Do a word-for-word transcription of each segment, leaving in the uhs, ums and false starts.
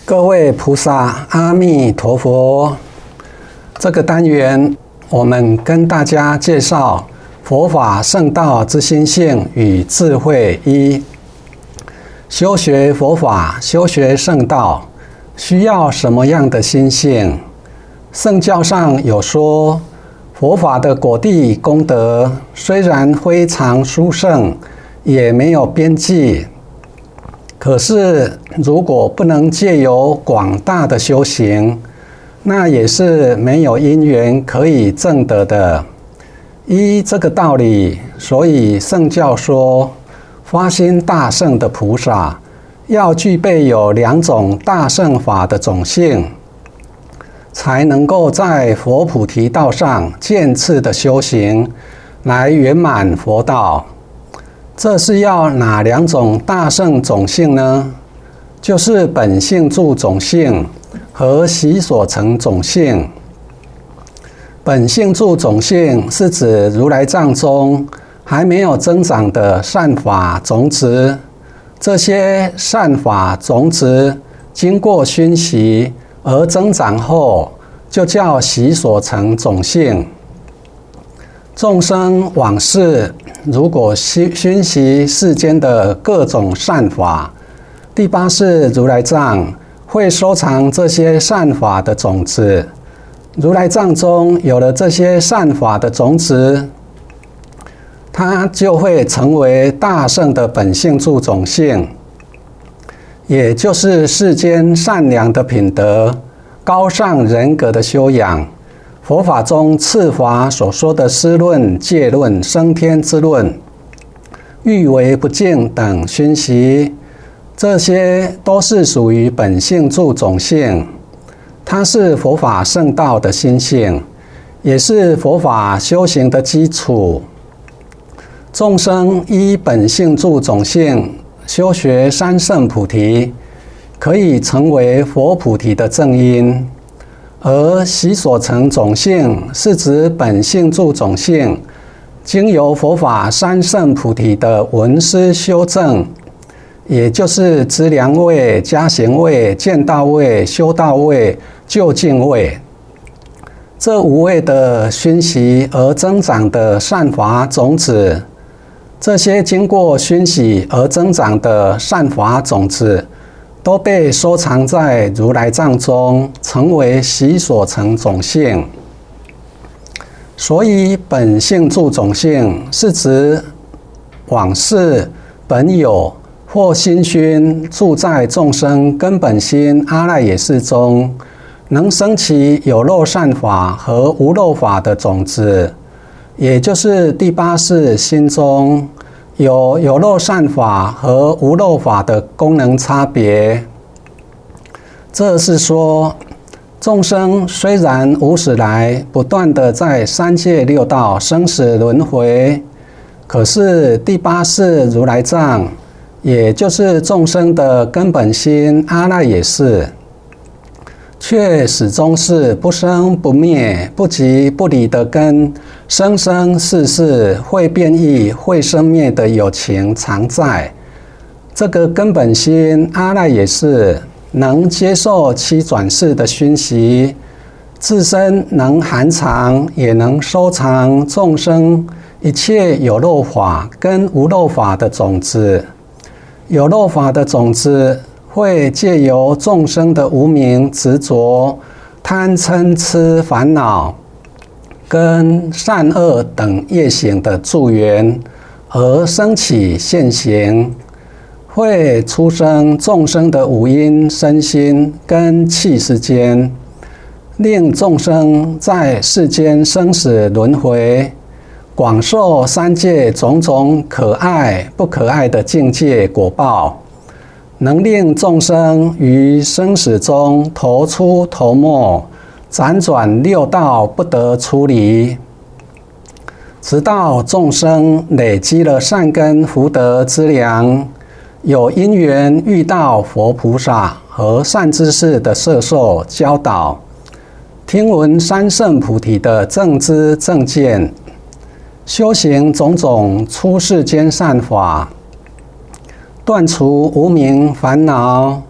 各位菩萨，阿弥陀佛。这个单元，我们跟大家介绍佛法圣道之心性与智慧一。修学佛法、修学圣道，需要什么样的心性？圣教上有说，佛法的果地功德虽然非常殊胜，也没有边际。可是，如果不能借由广大的修行，那也是没有因缘可以证得的。依这个道理，所以圣教说，发心大圣的菩萨，要具备有两种大圣法的种性，才能够在佛菩提道上渐次的修行，来圆满佛道。这是要哪两种大圣种性呢？就是本性住种性和习所成种性。本性住种性是指如来藏中还没有增长的善法种子，这些善法种子经过熏习而增长后，就叫习所成种性。众生往世如果熏习世间的各种善法，第八世如来藏会收藏这些善法的种子。如来藏中有了这些善法的种子，它就会成为大圣的本性住种性，也就是世间善良的品德、高尚人格的修养。佛法中次法所说的思论、戒论、升天之论、欲为不净等熏习，这些都是属于本性住种性，它是佛法圣道的心性，也是佛法修行的基础。众生依本性住种性修学三圣菩提，可以成为佛菩提的正因。而习所成种性是指本性住种性，经由佛法三圣菩提的闻思修正，也就是资粮位、加行位、见道位、修道位、究竟位，这五位的熏习而增长的善法种子，这些经过熏习而增长的善法种子，都被收藏在如来藏中，成为习所成种性。所以本性住种性是指往世本有或心熏住在众生根本心阿赖耶识中，能生起有漏善法和无漏法的种子，也就是第八识心中有有漏善法和无漏法的功能差别。这是说，众生虽然无始来不断的在三界六道生死轮回，可是第八识如来藏，也就是众生的根本心阿赖耶识，却始终是不生不灭、不即不离的根，生生世世会变异、会生灭的有情常在。这个根本心阿赖耶识能接受七转世的熏习，自身能含藏，也能收藏众生一切有漏法跟无漏法的种子。有漏法的种子会借由众生的无明执着、贪嗔痴烦恼跟善恶等业行的助缘，而生起现行，会出生众生的五阴身心跟气世间，令众生在世间生死轮回，广受三界种种可爱不可爱的境界果报，能令众生于生死中头出头没，辗转六道不得出离，直到众生累积了善根福德资粮，有因缘遇到佛菩萨和善知识的摄受教导，听闻三圣菩提的正知正见，修行种种出世间善法，断除无明烦恼，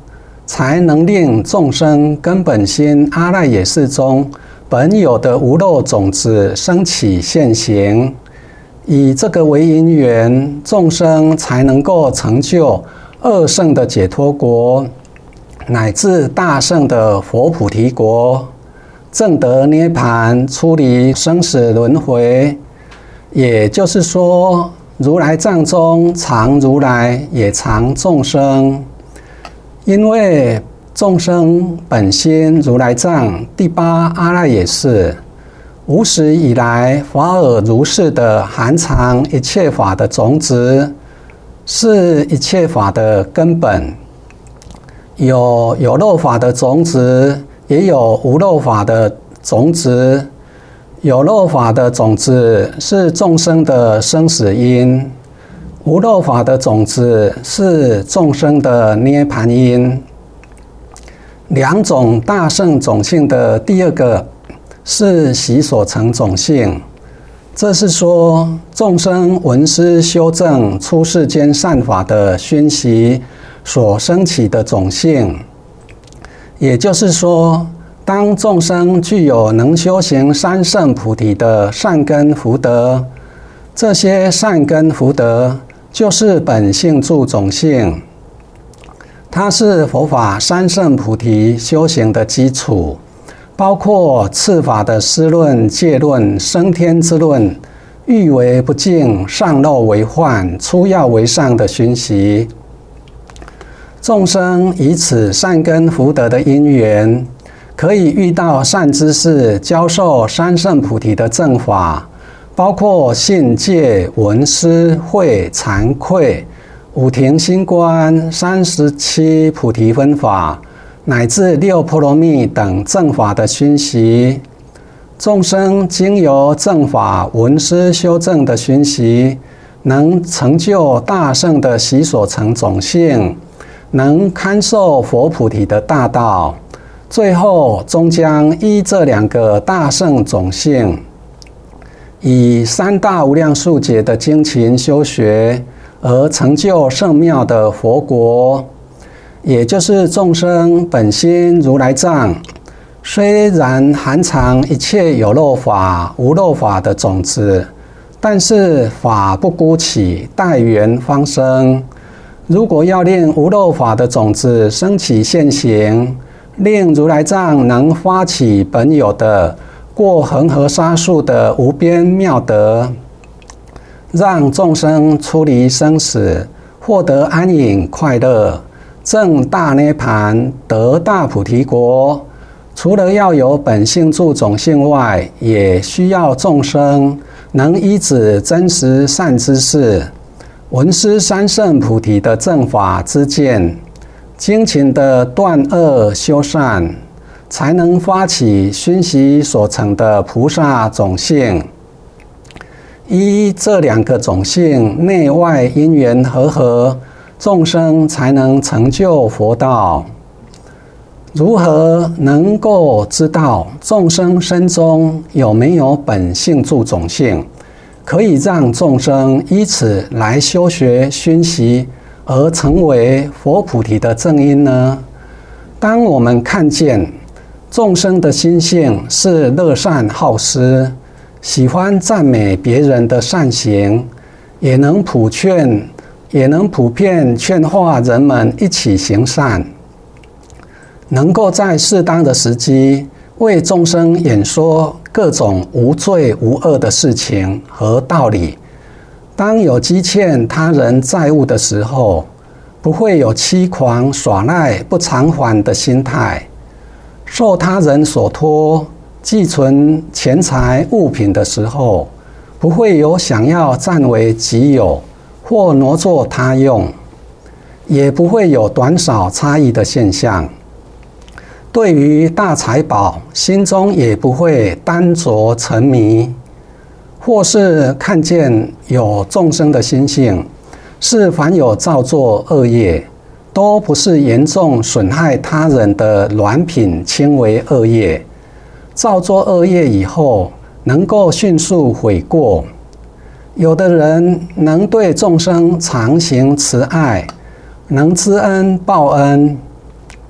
才能令众生根本心阿赖耶识中本有的无漏种子升起现行。以这个为因缘，众生才能够成就二圣的解脱国，乃至大圣的佛菩提国，证得涅槃，出离生死轮回。也就是说，如来藏中藏如来，也藏众生。因为众生本心如来藏第八阿赖耶识，无始以来法尔如是的含藏一切法的种子，是一切法的根本。有有漏法的种子，也有无漏法的种子。有漏法的种子是众生的生死因，无漏法的种子是众生的涅槃因。两种大圣种性的第二个是习所成种性，这是说众生闻思修正出世间善法的熏习所升起的种性。也就是说，当众生具有能修行三圣菩提的善根福德，这些善根福德就是本性住种性，它是佛法三圣菩提修行的基础，包括次法的思论、戒论、升天之论，欲为不净，上漏为幻，出要为上的熏习。众生以此善根福德的因缘，可以遇到善知识教授三圣菩提的正法，包括信戒闻思慧惭愧五停心观三十七菩提分法，乃至六波罗蜜等正法的熏习。众生经由正法闻思修正的熏习，能成就大圣的习所成种性，能堪受佛菩提的大道，最后终将依这两个大圣种性，以三大无量数劫的精勤修学，而成就圣妙的佛国。也就是众生本心如来藏，虽然含藏一切有漏法无漏法的种子，但是法不孤起，待缘方生。如果要令无漏法的种子升起现行，令如来藏能发起本有的过恒河沙数的无边妙德，让众生出离生死，获得安隐快乐，证大涅槃，得大菩提国。除了要有本性住种性外，也需要众生能依止真实善知识，闻思三圣菩提的正法之见，精勤的断恶修善，才能发起熏习所成的菩萨种性。依这两个种性内外因缘和合，众生才能成就佛道。如何能够知道众生身中有没有本性住种性，可以让众生依此来修学熏习，而成为佛菩提的正因呢？当我们看见众生的心性是乐善好施，喜欢赞美别人的善行，也能普劝，也能普遍劝化人们一起行善，能够在适当的时机为众生演说各种无罪无恶的事情和道理。当有积欠他人债务的时候，不会有欺狂耍赖不偿还的心态；受他人所托寄存钱财物品的时候，不会有想要占为己有或挪作他用，也不会有短少差异的现象。对于大财宝，心中也不会单着沉迷，或是看见有众生的心性是凡有造作恶业，都不是严重损害他人的软品轻微恶业。造作恶业以后，能够迅速悔过。有的人能对众生常行慈爱，能知恩报恩，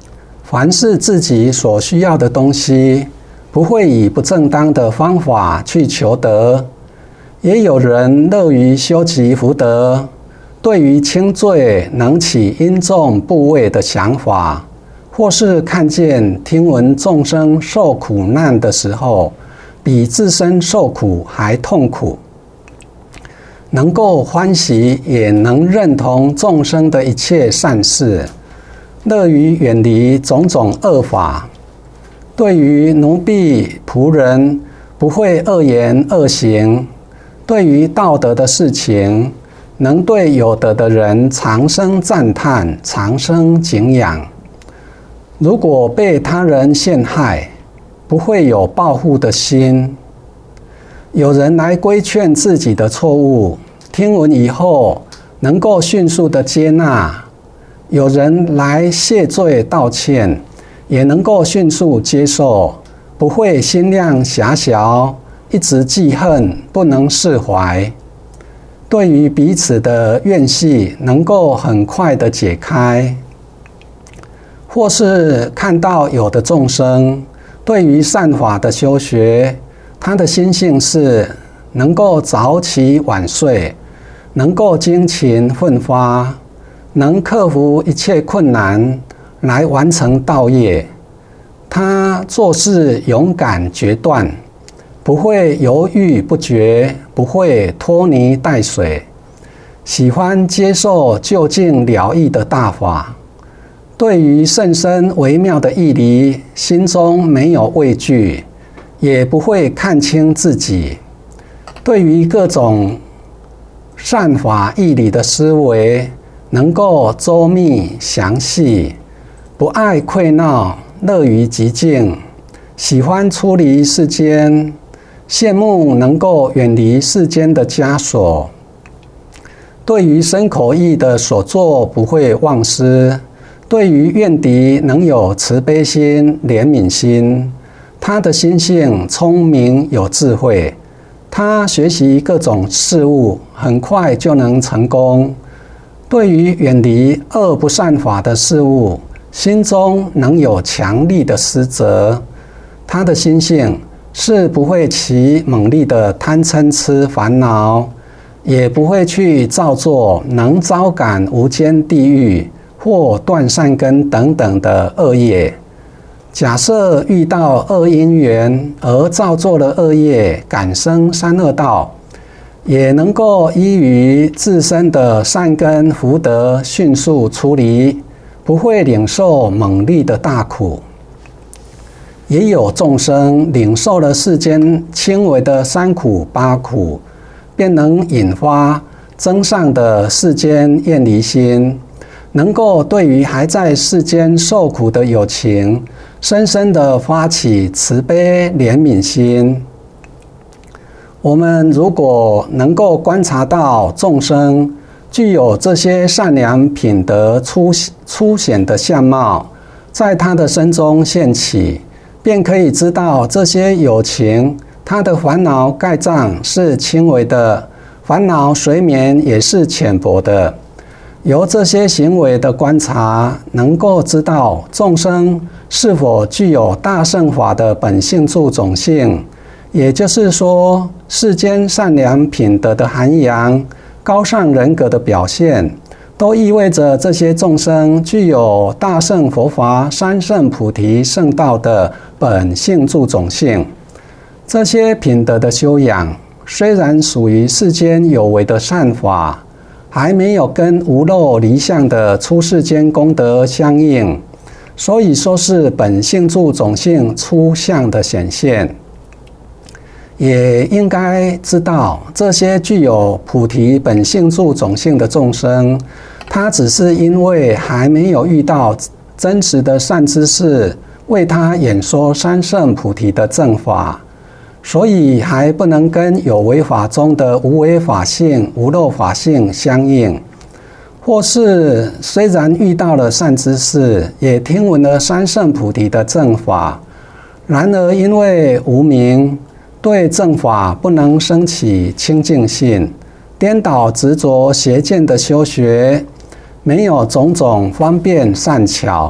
凡是自己所需要的东西，不会以不正当的方法去求得。也有人乐于修集福德，对于轻罪能起因重部位的想法，或是看见听闻众生受苦难的时候，比自身受苦还痛苦，能够欢喜，也能认同众生的一切善事，乐于远离种种恶法。对于奴婢仆人，不会恶言恶行。对于道德的事情，能对有德的人长生赞叹，长生敬仰。如果被他人陷害，不会有报复的心。有人来规劝自己的错误，听闻以后能够迅速的接纳；有人来谢罪道歉，也能够迅速接受，不会心量狭小，一直记恨，不能释怀。对于彼此的怨隙，能够很快的解开。或是看到有的众生对于善法的修学，他的心性是能够早起晚睡，能够精勤奋发，能克服一切困难来完成道业。他做事勇敢决断，不会犹豫不决，不会拖泥带水，喜欢接受究竟了义的大法。对于甚深微妙的义理，心中没有畏惧，也不会看清自己。对于各种善法义理的思维，能够周密详细，不爱溃闹，乐于极静，喜欢出离世间，羡慕能够远离世间的枷锁。对于身口意的所作不会忘失，对于怨敌能有慈悲心、怜悯心。他的心性聪明有智慧，他学习各种事物很快就能成功。对于远离恶不善法的事物，心中能有强力的思责。他的心性是不会起猛烈的贪嗔痴烦恼，也不会去造作能招感无间地狱或断善根等等的恶业。假设遇到恶因缘而造作了恶业，感生三恶道，也能够依于自身的善根福德迅速出离，不会领受猛烈的大苦。也有众生领受了世间轻微的三苦八苦，便能引发增上的世间厌离心，能够对于还在世间受苦的有情，深深的发起慈悲怜悯心。我们如果能够观察到众生具有这些善良品德出凸显的相貌，在他的身中现起，便可以知道这些有情，他的烦恼盖障是轻微的，烦恼随眠也是浅薄的。由这些行为的观察，能够知道众生是否具有大乘法的本性住种性，也就是说，世间善良品德的涵养、高尚人格的表现，都意味着这些众生具有大乘佛法三圣菩提圣道的本性住种性。这些品德的修养，虽然属于世间有为的善法，还没有跟无漏离相的出世间功德相应，所以说是本性住种性出相的显现。也应该知道，这些具有菩提本性住种性的众生，他只是因为还没有遇到真实的善知识为他演说三圣菩提的正法，所以还不能跟有为法中的无为法性、无漏法性相应。或是虽然遇到了善知识，也听闻了三圣菩提的正法，然而因为无明，对正法不能生起清净性，颠倒执着邪见的修学，没有种种方便善巧，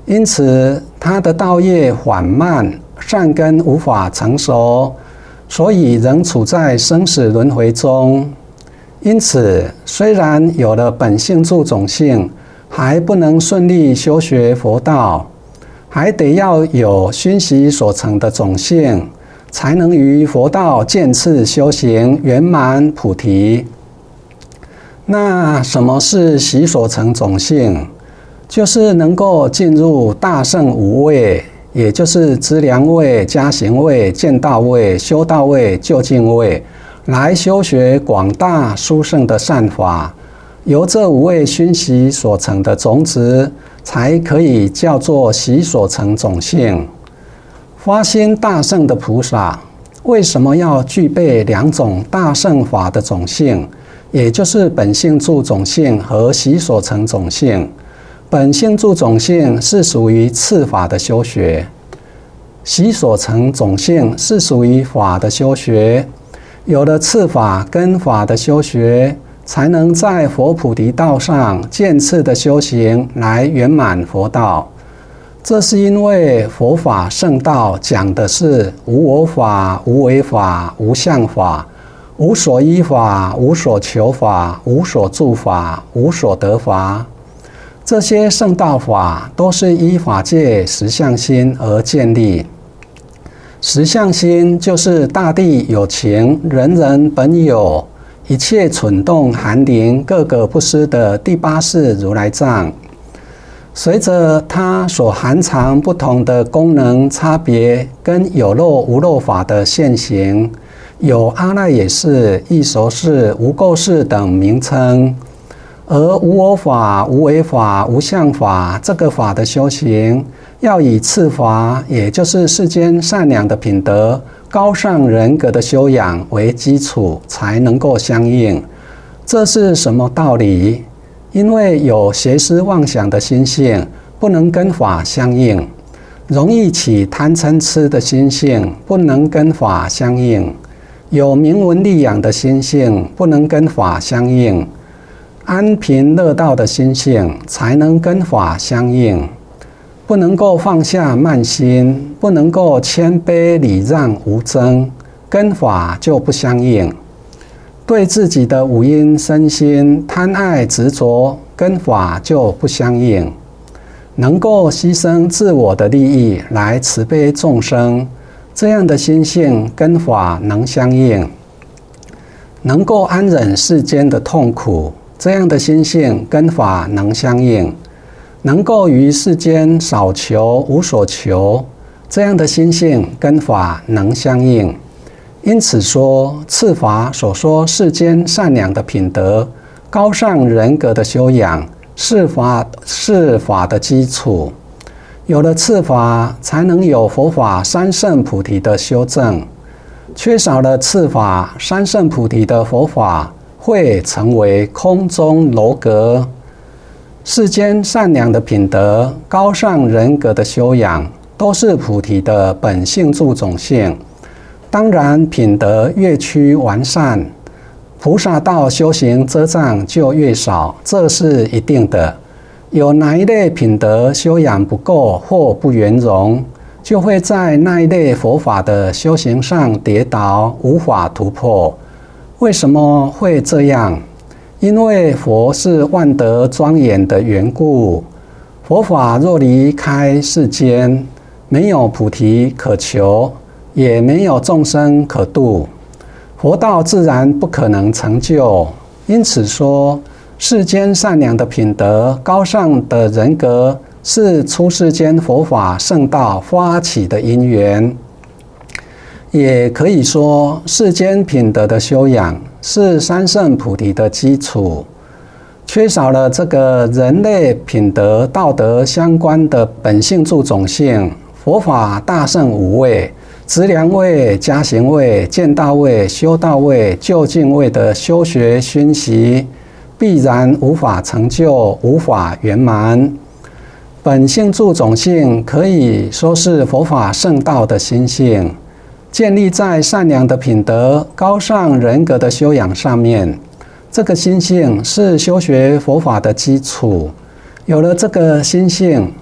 因此他的道业缓慢，善根无法成熟，所以仍处在生死轮回中。因此，虽然有了本性助种性，还不能顺利修学佛道，还得要有熏习所成的种性，才能于佛道渐次修行圆满菩提。那什么是习所成种性？就是能够进入大乘五位，也就是资粮位、加行位、见道位、修道位、究竟位，来修学广大殊胜的善法，由这五位熏习所成的种子，才可以叫做习所成种性。发心大乘的菩萨，为什么要具备两种大乘法的种性？也就是本性助种性和习所成种性。本性助种性是属于次法的修学，习所成种性是属于法的修学。有了次法跟法的修学，才能在佛菩提道上渐次的修行，来圆满佛道。这是因为佛法圣道讲的是无我法、无为法、无相法、无所依法、无所求法、无所住法、无所得法。这些圣道法都是依法界实相心而建立。实相心就是大地有情，人人本有，一切蠢动含灵，各个不失的第八世如来藏。随着它所含藏不同的功能差别，跟有漏无漏法的现行，有阿赖耶识、异熟识、无垢识等名称。而无我法、无为法、无相法这个法的修行，要以次法，也就是世间善良的品德、高尚人格的修养为基础，才能够相应。这是什么道理？因为有邪思妄想的心性，不能跟法相应；容易起贪嗔痴的心性，不能跟法相应；有名闻利养的心性，不能跟法相应。安贫乐道的心性才能跟法相应，不能够放下慢心，不能够谦卑礼让无争，跟法就不相应。对自己的五阴身心贪爱执着，跟法就不相应。能够牺牲自我的利益来慈悲众生，这样的心性跟法能相应。能够安忍世间的痛苦，这样的心性跟法能相应；能够于世间少求无所求，这样的心性跟法能相应。因此说，次法所说世间善良的品德、高尚人格的修养，是法是法的基础。有了次法，才能有佛法三圣菩提的修正。缺少了次法，三圣菩提的佛法会成为空中楼阁。世间善良的品德、高尚人格的修养，都是菩提的本性助种性。当然，品德越趋完善，菩萨道修行遮障就越少，这是一定的。有哪一类品德修养不够或不圆融，就会在那一类佛法的修行上跌倒，无法突破。为什么会这样？因为佛是万德庄严的缘故。佛法若离开世间，没有菩提可求，也没有众生可度，佛道自然不可能成就。因此说，世间善良的品德、高尚的人格，是出世间佛法圣道发起的因缘。也可以说，世间品德的修养是三圣菩提的基础。缺少了这个人类品德道德相关的本性助种性，佛法大圣五位、资粮位、加行位、见道位、修道位、究竟位的修学熏习，必然无法成就，无法圆满。本性助种性可以说是佛法圣道的心性，建立在善良的品德、高尚人格的修养上面。这个心性是修学佛法的基础。有了这个心性，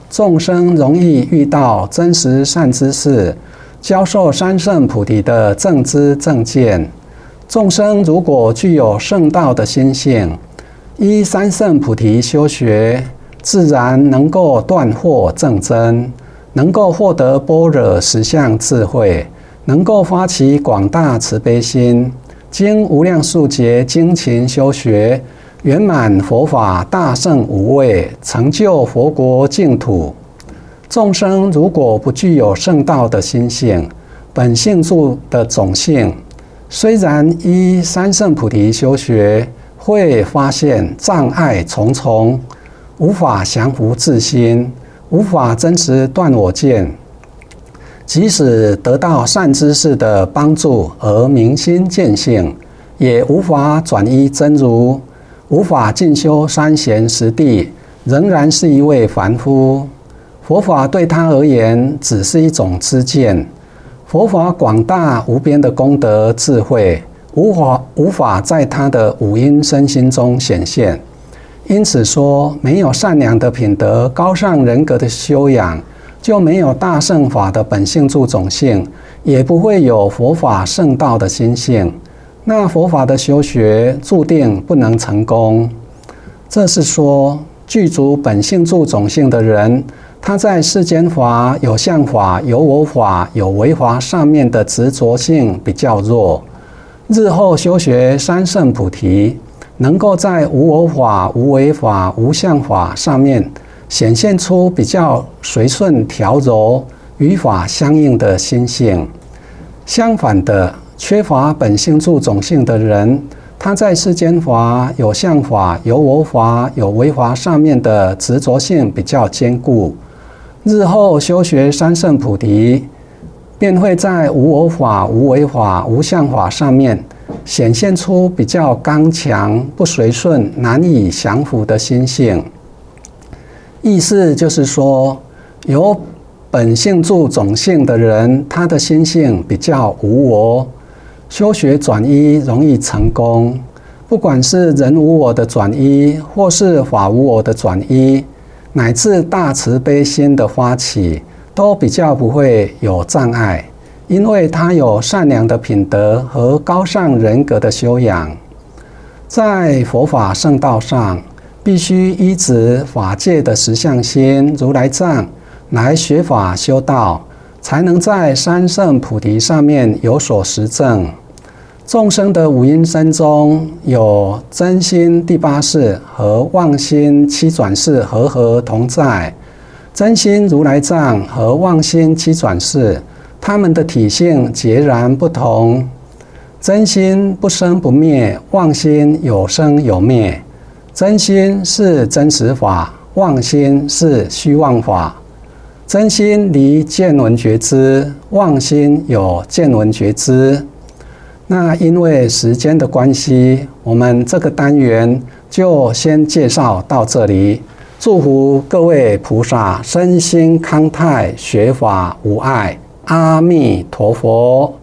众生容易遇到真实善知识，教授三圣菩提的正知正见。众生如果具有圣道的心性，依三圣菩提修学，自然能够断惑正真，能够获得般若实相智慧，能够发起广大慈悲心，经无量数劫精勤修学，圆满佛法大圣无畏，成就佛国净土。众生如果不具有圣道的心性，本性住的种性，虽然依三圣菩提修学，会发现障碍重重，无法降伏自心，无法真实断我见。即使得到善知识的帮助而明心见性，也无法转依真如，无法进修三贤十地，仍然是一位凡夫。佛法对他而言只是一种知见，佛法广大无边的功德智慧，无法无法在他的五阴身心中显现。因此说，没有善良的品德、高尚人格的修养，就没有大乘法的本性住种性，也不会有佛法圣道的心性。那佛法的修学注定不能成功。这是说，具足本性住种性的人，他在世间法、有相法、有我法、有为法上面的执着性比较弱。日后修学三圣菩提，能够在无我法、无为法、无相法上面显现出比较随顺调柔、与法相应的心性。相反的，缺乏本性住种性的人，他在世间法、有相法、有我法、有为法上面的执着性比较坚固。日后修学三圣菩提，便会在无我法、无为法、无相法上面显现出比较刚强、不随顺、难以降服的心性。意思就是说，有本性住种性的人，他的心性比较无我，修学转依容易成功。不管是人无我的转依，或是法无我的转依，乃至大慈悲心的发起，都比较不会有障碍，因为他有善良的品德和高尚人格的修养。在佛法圣道上，必须依止法界的实相心、如来藏来学法修道，才能在三圣菩提上面有所实证。众生的五阴身中有真心第八识和妄心七转识和合同在。真心如来藏和妄心七转识，它们的体性截然不同。真心不生不灭，妄心有生有灭。真心是真实法，妄心是虚妄法。真心离见闻觉知，妄心有见闻觉知。那因为时间的关系，我们这个单元就先介绍到这里。祝福各位菩萨身心康泰，学法无碍。阿弥陀佛。